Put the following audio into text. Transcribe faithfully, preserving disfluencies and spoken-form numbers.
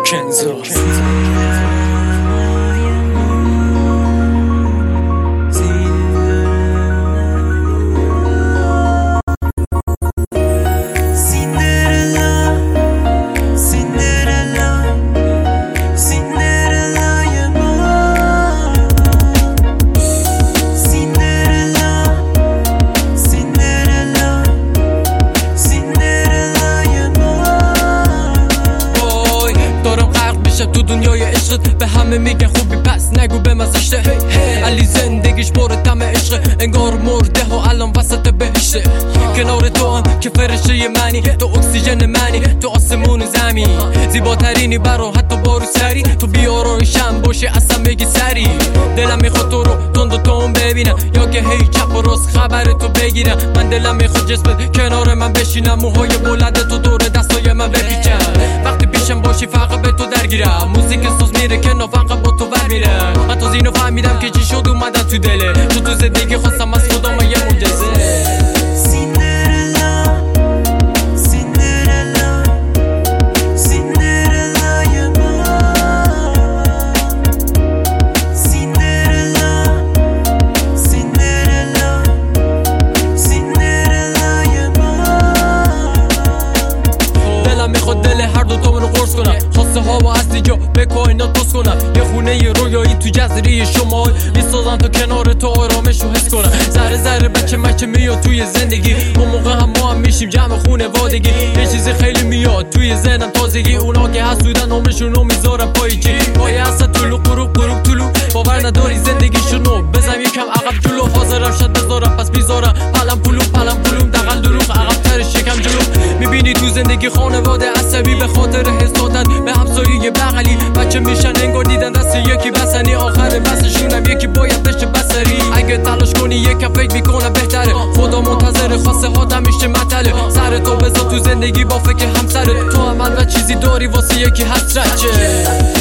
کنزا تو دنیای عشقت به همه میگن خوبی پس نگو به مزشته علی زندگیش پر طعم عشق انگار مرده و الان وسط بهشته کنار تو هم که فرشته منی تو اکسیژن منی تو آسمون زمین زیباترینی برا حتی بارو سری تو بیارایشم باشه اصلا بگی سری دلم میخواد تو رو تند و تون ببینم یا که هی چپ و راست خبر تو بگیرم من دلم میخواد جسمت کنار من بشینم موهای بلند تو دور دستای من بپیچم وقتی پیشم باشی فقط به تو درگیرم موزیک ساز میره که فقط با تو بر میره من تا اینو فهمیدم که چی شد اومدن تو دله تو تو زندگی خواستم از خدا من یه معجزه خواسته ها و اصلی جا به کائنات بس کنم یه خونه رویایی تو جزیره شمال میسازن تا کنار تو آرامش رو حس کنم ذره ذره بچه مچه میاد توی زندگی اون موقع هم ما هم میشیم جمع خونوادگی یه چیزی خیلی میاد توی ذهنم تازگی اونا که حسودن عمرشون رو میذارن پای چی پای اصلا طلو قروب قروب طلو باور نداری زندگیشونو بزنم یکم عقب جلو حاضرم شد بذارم پس میذارم پلم پلو پلم پلوم دقل دروغ عقب ترش یکم جلو میبینی تو زندگی خانواده عصبی به خاطر حس دادن به همسایه بغلی بچه میشن انگار دیدن دست یکی بسنی آخر بسشونم یکی باید بشه بسری اگه تلاش کنی یکم فکر میکنم بهتره خدا منتظر خواسته ها میشه مطله سر تو بذار تو زندگی با فکر همسره تو هم و چیزی داری واسه یکی حسرت چه